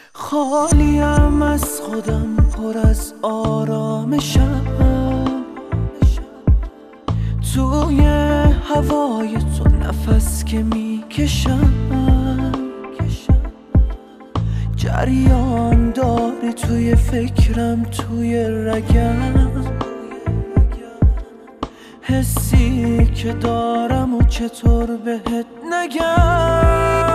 خالیم از خودم، پر از آرامشم، توی هوای تو نفس که میکشم، جریان داری توی فکرم، توی رگم، حسی که دارم و چطور بهت نگم.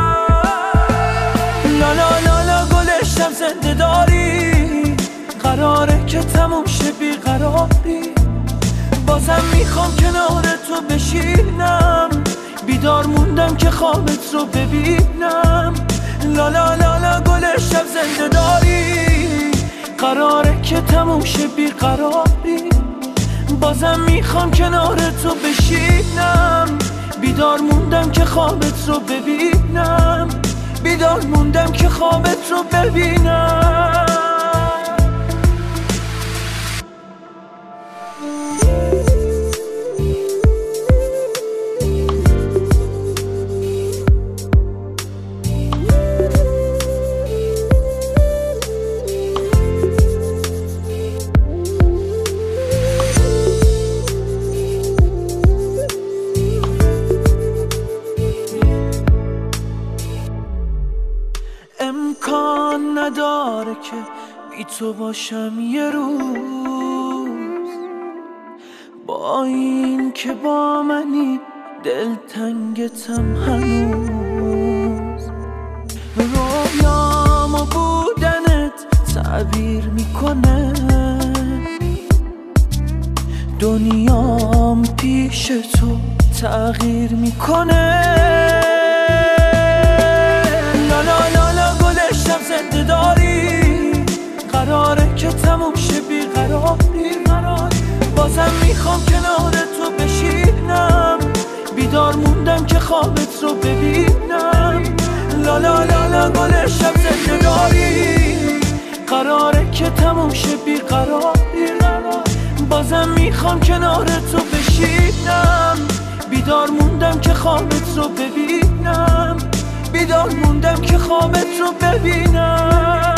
لالا لالا گلشم زنده داری، قراره که تموم شه بیقراری، بازم میخوام کنار تو بشینم، بیدار موندم که خوابت رو ببینم. لالا لالا گلشم زنده داری، قراره که تموم شه بیقراری، بازم میخوام کنار تو بشینم، بیدار موندم که خوابت رو ببینم، بیدار موندم که خوابت رو ببینم. امکان نداره که بی تو باشم یه روز، با این که با منی دلتنگتم هنوز، رویام و بودنت تعبیر میکنه، دنیام پیش تو تغییر میکنه. زنده داری، قراره که تموم شه بیقراری، بازم میخوام کنار تو بشینم، بیدار موندم که خوابت رو ببینم. لالا لالا گلشم زنده داری، قراره که تموم شه بیقراری، بازم میخوام کنار تو بشینم، بیدار موندم که خوابت رو ببینم، بیدار موندم که خوابت رو ببینم.